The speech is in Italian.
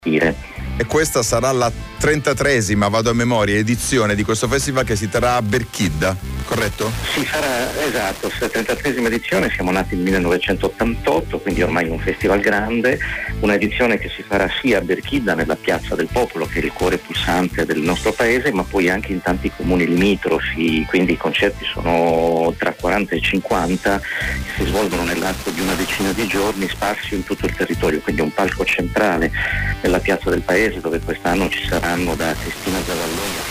E questa sarà la 33esima, vado a memoria, edizione di questo festival che si terrà a Berchidda, corretto? Si farà, esatto, la 33esima edizione, siamo nati nel 1988, quindi ormai un festival grande, una edizione che si farà sia a Berchidda, nella Piazza del Popolo, che è il cuore pulsante del nostro paese, ma poi anche in tanti comuni limitrofi, quindi i concerti sono tra 40 e 50, si svolgono nell'arco di una decina di giorni, sparsi in tutto il territorio, quindi un palco centrale nella Piazza del Paese, dove quest'anno ci saranno da Cristina Zavalloni